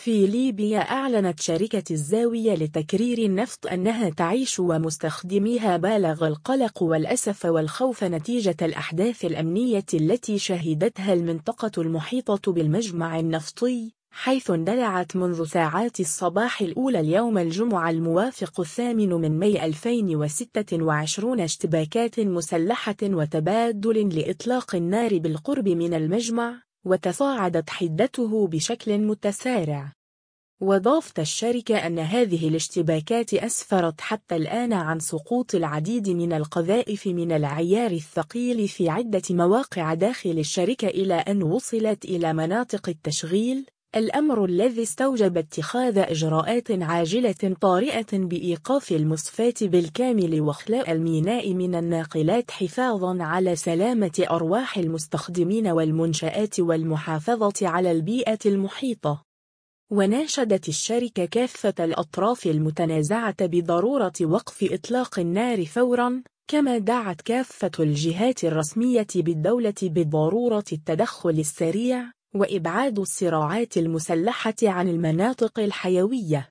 في ليبيا أعلنت شركة الزاوية لتكرير النفط أنها تعيش ومستخدميها بالغ القلق والأسف والخوف نتيجة الأحداث الأمنية التي شهدتها المنطقة المحيطة بالمجمع النفطي، حيث اندلعت منذ ساعات الصباح الأولى اليوم الجمعة الموافق 8 من ماي 2026 اشتباكات مسلحة وتبادل لإطلاق النار بالقرب من المجمع، وتصاعدت حدته بشكل متسارع. وضافت الشركة أن هذه الاشتباكات أسفرت حتى الآن عن سقوط العديد من القذائف من العيار الثقيل في عدة مواقع داخل الشركة إلى أن وصلت إلى مناطق التشغيل، الأمر الذي استوجب اتخاذ إجراءات عاجلة طارئة بإيقاف المصفاة بالكامل وإخلاء الميناء من الناقلات حفاظاً على سلامة أرواح المستخدمين والمنشآت والمحافظة على البيئة المحيطة. وناشدت الشركة كافة الأطراف المتنازعة بضرورة وقف إطلاق النار فوراً، كما دعت كافة الجهات الرسمية بالدولة بضرورة التدخل السريع وإبعاد الصراعات المسلحة عن المناطق الحيوية.